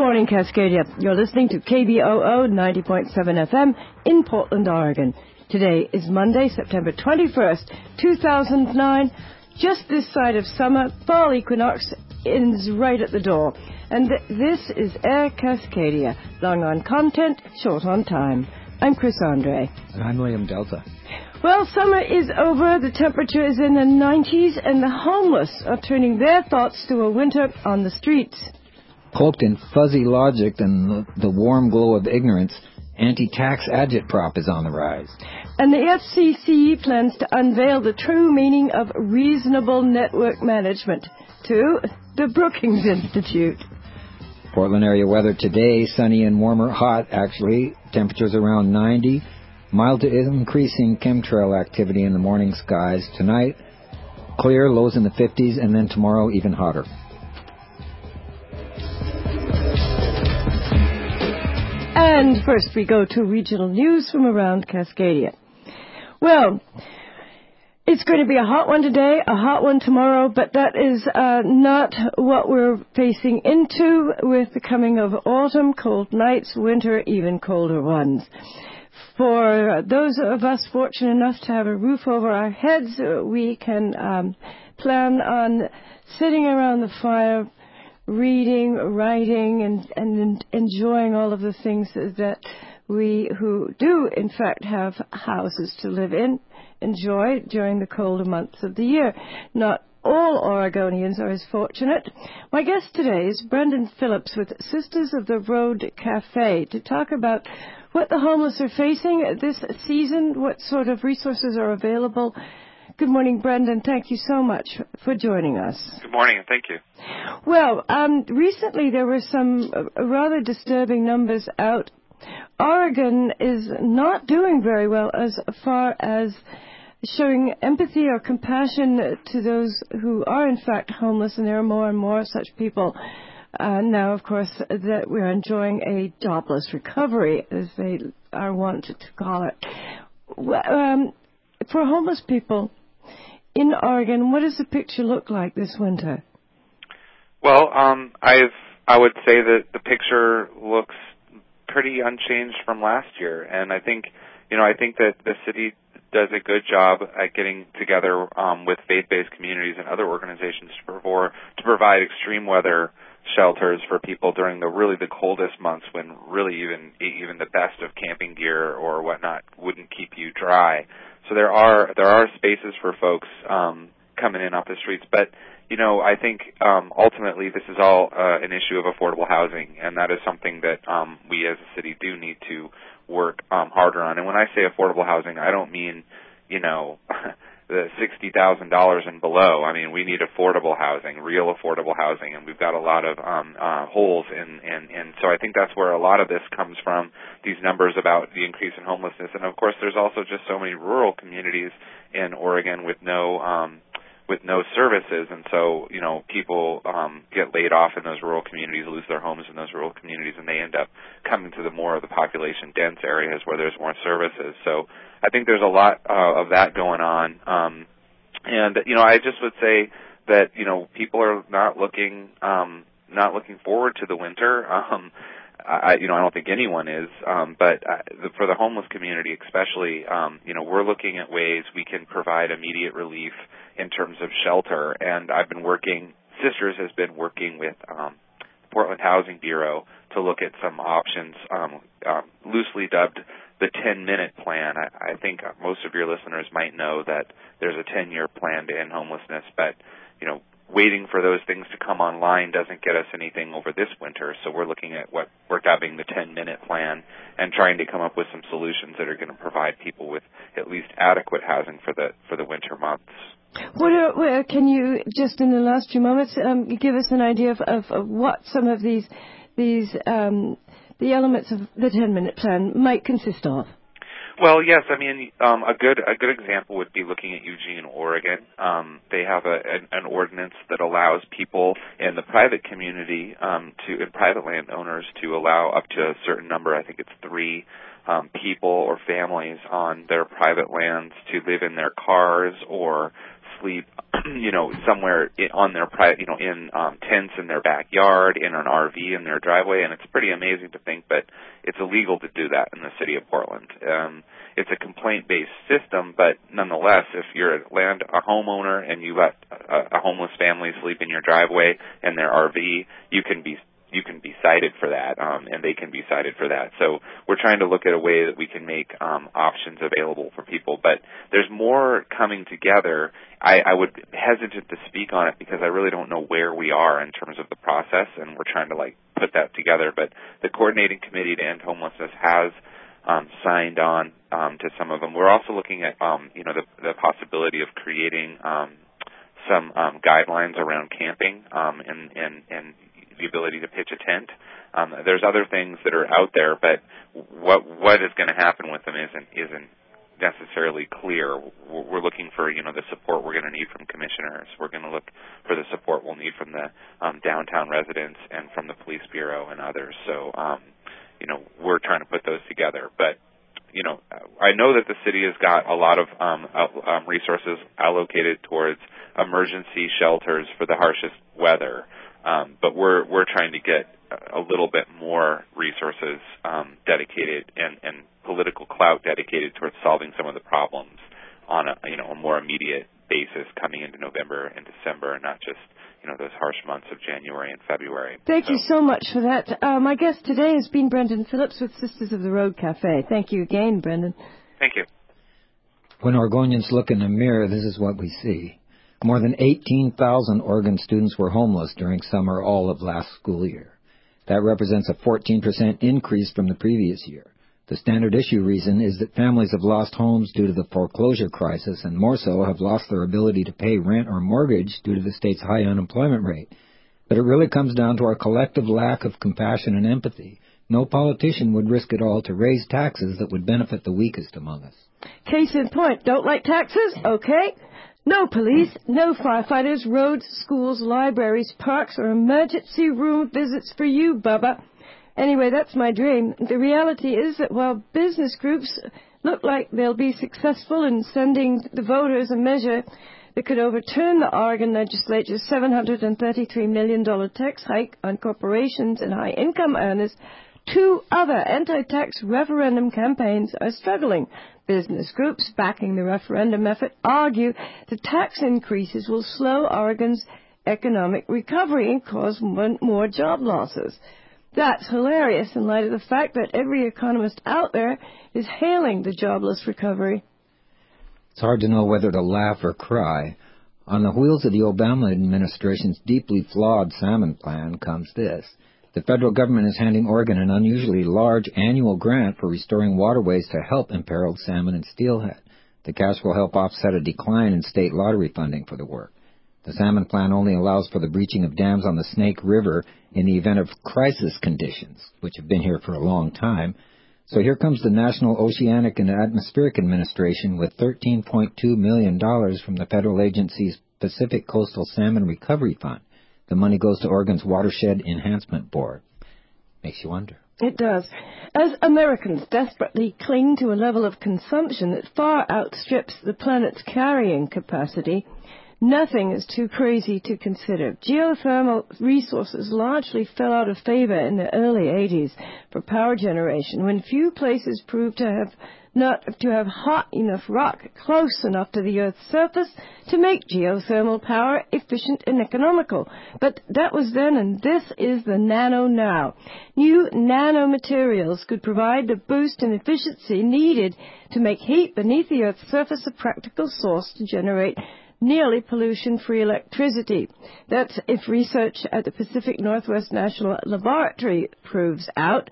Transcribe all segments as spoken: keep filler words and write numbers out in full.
morning, Cascadia. You're listening to K B O O ninety point seven F M in Portland, Oregon. Today is Monday, September twenty-first, two thousand nine. Just this side of summer, fall equinox is right at the door. And th- this is Air Cascadia. Long on content, short on time. I'm Chris Andre. And I'm Liam Delta. Well, summer is over, the temperature is in the nineties, and the homeless are turning their thoughts to a winter on the streets. Cloaked in fuzzy logic and the warm glow of ignorance, anti-tax agitprop is on the rise. And the F C C plans to unveil the true meaning of reasonable network management to the Brookings Institute. Portland area weather today, sunny and warmer, hot actually, temperatures around ninety. Mild to increasing chemtrail activity in the morning skies. Tonight, clear, lows in the fifties, and then tomorrow even hotter. And first we go to regional news from around Cascadia. Well, it's going to be a hot one today, a hot one tomorrow, but that is uh, not what we're facing into with the coming of autumn, cold nights, winter, even colder ones. For those of us fortunate enough to have a roof over our heads, we can um, plan on sitting around the fire, reading, writing, and, and enjoying all of the things that we who do, in fact, have houses to live in, enjoy during the colder months of the year. Not all Oregonians are as fortunate. My guest today is Brendan Phillips with Sisters of the Road Cafe to talk about what the homeless are facing this season, what sort of resources are available. Good morning, Brendan. Thank you so much for joining us. Good morning, and thank you. Well, um, recently there were some uh, rather disturbing numbers out. Oregon is not doing very well as far as showing empathy or compassion to those who are in fact homeless, and there are more and more such people. Uh, now, of course, that we're enjoying a jobless recovery, as they are wont to call it. Um, for homeless people in Oregon, what does the picture look like this winter? Well, um, I've I would say that the picture looks pretty unchanged from last year, and I think you know I think that the city does a good job at getting together um, with faith-based communities and other organizations to, provide, to provide extreme weather shelters for people during the really the coldest months, when really even even the best of camping gear or whatnot wouldn't keep you dry. So there are there are spaces for folks um, coming in off the streets, but you know I think um, ultimately this is all uh, an issue of affordable housing, and that is something that um, we as a city do need to work um, harder on. And when I say affordable housing, I don't mean you know. the sixty thousand dollars and below. I mean, we need affordable housing, real affordable housing, and we've got a lot of um, uh, holes in, in, in. So I think that's where a lot of this comes from, these numbers about the increase in homelessness. And, of course, there's also just so many rural communities in Oregon with no um, with no services. And so, you know, people um, get laid off in those rural communities, lose their homes in those rural communities, and they end up coming to the more of the population-dense areas where there's more services. So I think there's a lot uh, of that going on. Um, and, you know, I just would say that, you know, people are not looking um, not looking forward to the winter. Um, I, you know, I don't think anyone is, um, but uh, the, for the homeless community especially, um, you know, we're looking at ways we can provide immediate relief in terms of shelter. And I've been working, Sisters has been working with um, Portland Housing Bureau to look at some options, um, um, loosely dubbed the ten-minute plan. I, I think most of your listeners might know that there's a ten-year plan to end homelessness, but, you know, waiting for those things to come online doesn't get us anything over this winter. So we're looking at what we're dubbing the ten-minute plan and trying to come up with some solutions that are going to provide people with at least adequate housing for the for the winter months. What are, well, can you, just in the last few moments, um, give us an idea of, of, of what some of these these um, the elements of the ten-minute plan might consist of? Well, yes. I mean, um, a good a good example would be looking at Eugene, Oregon. Um, they have a, an, an ordinance that allows people in the private community um, to, and private landowners, to allow up to a certain number. I think it's three um, people or families on their private lands to live in their cars or sleep, you know, somewhere in, on their private, you know, in um, tents in their backyard, in an R V in their driveway, and it's pretty amazing to think, but it's illegal to do that in the city of Portland. Um, it's a complaint-based system, but nonetheless, if you're a land a homeowner and you let a, a homeless family sleep in your driveway in their R V, you can be you can be cited for that, um, and they can be cited for that. So we're trying to look at a way that we can make um, options available for people. But there's more coming together. I, I would hesitate to speak on it because I really don't know where we are in terms of the process, and we're trying to like put that together. But the coordinating committee to end homelessness has um, signed on um, to some of them. We're also looking at um, you know the, the possibility of creating um, some um, guidelines around camping um, and and and the ability to pitch a tent. Um, there's other things that are out there, but what what is going to happen with them isn't isn't necessarily clear. We're looking for you know the support we're going to need from commissioners. We're going to look for the support we'll need from the um, downtown residents and from the police bureau and others. So um, you know we're trying to put those together, but. You know, I know that the city has got a lot of um, um, resources allocated towards emergency shelters for the harshest weather, um, but we're we're trying to get a little bit more resources um, dedicated and, and political clout dedicated towards solving some of the problems on a you know a more immediate basis coming into November and December, and not just you know those harsh months of January and February. Thank so. you so much for that. Uh, my guest today has been Brendan Phillips with Sisters of the Road Cafe. Thank you again, Brendan. Thank you. When Oregonians look in the mirror, this is what we see. More than eighteen thousand Oregon students were homeless during summer all of last school year. That represents a fourteen percent increase from the previous year. The standard issue reason is that families have lost homes due to the foreclosure crisis, and more so have lost their ability to pay rent or mortgage due to the state's high unemployment rate. But it really comes down to our collective lack of compassion and empathy. No politician would risk it all to raise taxes that would benefit the weakest among us. Case in point, don't like taxes? Okay. No police, no firefighters, roads, schools, libraries, parks, or emergency room visits for you, Bubba. Anyway, that's my dream. The reality is that while business groups look like they'll be successful in sending the voters a measure that could overturn the Oregon legislature's seven hundred thirty-three million dollars tax hike on corporations and high-income earners, two other anti-tax referendum campaigns are struggling. Business groups backing the referendum effort argue the tax increases will slow Oregon's economic recovery and cause more job losses. That's hilarious in light of the fact that every economist out there is hailing the jobless recovery. It's hard to know whether to laugh or cry. On the wheels of the Obama administration's deeply flawed salmon plan comes this. The federal government is handing Oregon an unusually large annual grant for restoring waterways to help imperiled salmon and steelhead. The cash will help offset a decline in state lottery funding for the work. The salmon plan only allows for the breaching of dams on the Snake River in the event of crisis conditions, which have been here for a long time. So here comes the National Oceanic and Atmospheric Administration with thirteen point two million dollars from the federal agency's Pacific Coastal Salmon Recovery Fund. The money goes to Oregon's Watershed Enhancement Board. Makes you wonder. It does. As Americans desperately cling to a level of consumption that far outstrips the planet's carrying capacity, nothing is too crazy to consider. Geothermal resources largely fell out of favor in the early eighties for power generation when few places proved to have not to have hot enough rock close enough to the Earth's surface to make geothermal power efficient and economical. But that was then, and this is the nano now. New nanomaterials could provide the boost in efficiency needed to make heat beneath the Earth's surface a practical source to generate nearly pollution-free electricity. That's if research at the Pacific Northwest National Laboratory proves out.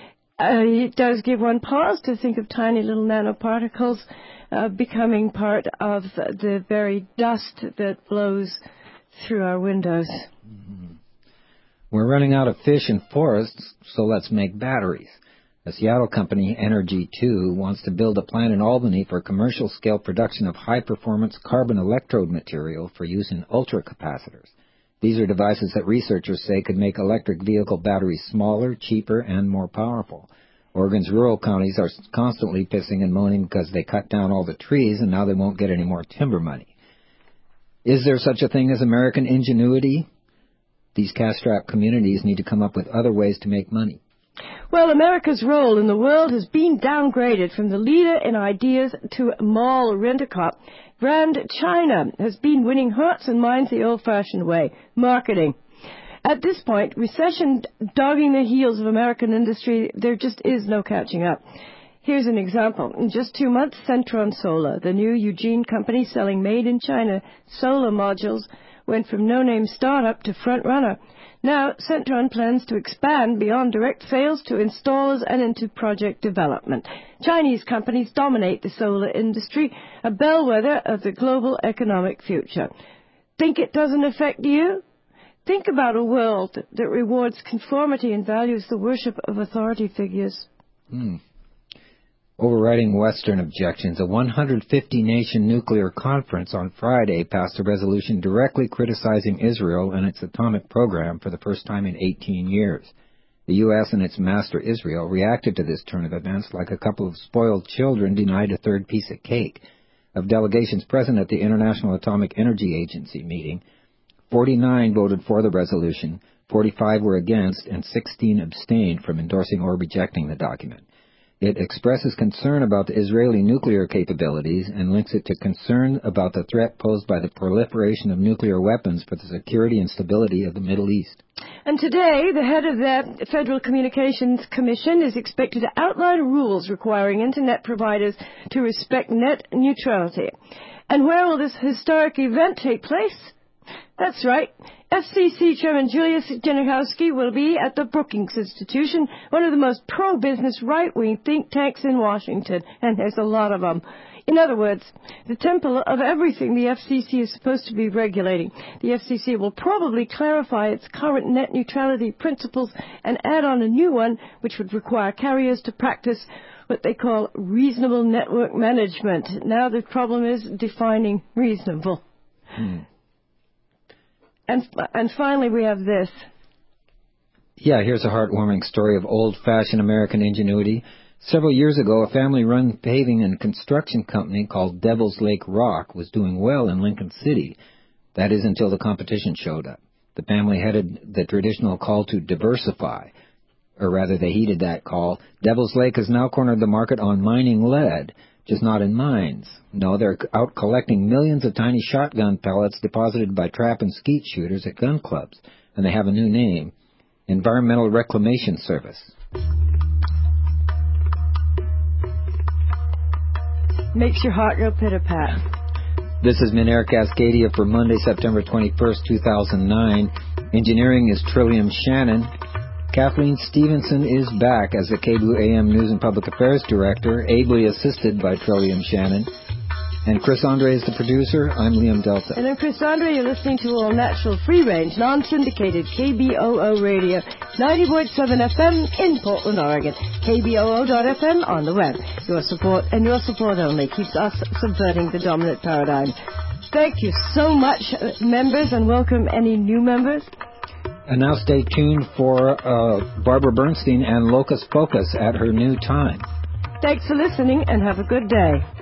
Uh, it does give one pause to think of tiny little nanoparticles uh, becoming part of the very dust that blows through our windows. Mm-hmm. We're running out of fish and forests, so let's make batteries. The Seattle company Energy two wants to build a plant in Albany for commercial-scale production of high-performance carbon electrode material for use in ultracapacitors. These are devices that researchers say could make electric vehicle batteries smaller, cheaper, and more powerful. Oregon's rural counties are constantly pissing and moaning because they cut down all the trees and now they won't get any more timber money. Is there such a thing as American ingenuity? These cash-strapped communities need to come up with other ways to make money. Well, America's role in the world has been downgraded from the leader in ideas to mall rent-a-cop. Brand China has been winning hearts and minds the old-fashioned way, marketing. At this point, recession dogging the heels of American industry, there just is no catching up. Here's an example. In just two months, Centron Solar, the new Eugene company selling made-in-China solar modules, went from no-name startup to front-runner. Now, Centron plans to expand beyond direct sales to installers and into project development. Chinese companies dominate the solar industry, a bellwether of the global economic future. Think it doesn't affect you? Think about a world that rewards conformity and values the worship of authority figures. Hmm. Overriding Western objections, a one hundred fifty nation nuclear conference on Friday passed a resolution directly criticizing Israel and its atomic program for the first time in eighteen years. The U S and its master Israel reacted to this turn of events like a couple of spoiled children denied a third piece of cake. Of delegations present at the International Atomic Energy Agency meeting, forty-nine voted for the resolution, forty-five were against, and sixteen abstained from endorsing or rejecting the document. It expresses concern about the Israeli nuclear capabilities and links it to concern about the threat posed by the proliferation of nuclear weapons for the security and stability of the Middle East. And today, the head of the Federal Communications Commission is expected to outline rules requiring Internet providers to respect net neutrality. And where will this historic event take place? That's right. F C C Chairman Julius Genachowski will be at the Brookings Institution, one of the most pro-business right-wing think tanks in Washington, and there's a lot of them. In other words, the temple of everything the F C C is supposed to be regulating. The F C C will probably clarify its current net neutrality principles and add on a new one which would require carriers to practice what they call reasonable network management. Now the problem is defining reasonable. Hmm. And, and finally, we have this. Yeah, here's a heartwarming story of old-fashioned American ingenuity. Several years ago, a family-run paving and construction company called Devil's Lake Rock was doing well in Lincoln City. That is until the competition showed up. The family headed the traditional call to diversify, or rather they heeded that call. Devil's Lake has now cornered the market on mining lead, just not in mines. No, they're out collecting millions of tiny shotgun pellets deposited by trap and skeet shooters at gun clubs. And they have a new name, Environmental Reclamation Service. Makes your heart go pitter-pat. This is Minair Cascadia for Monday, September twenty-first, two thousand nine. Engineering is Trillium Shannon. Kathleen Stevenson is back as the K B O A M News and Public Affairs Director, ably assisted by Trillium Shannon. And Chris Andre is the producer. I'm Liam Delta. And I'm Chris Andre. You're listening to All Natural Free Range, non-syndicated K B O O Radio, ninety point seven F M in Portland, Oregon. K B O O dot F M on the web. Your support and your support only keeps us subverting the dominant paradigm. Thank you so much, members, and welcome any new members. And now stay tuned for uh, Barbara Bernstein and Locus Pocus at her new time. Thanks for listening and have a good day.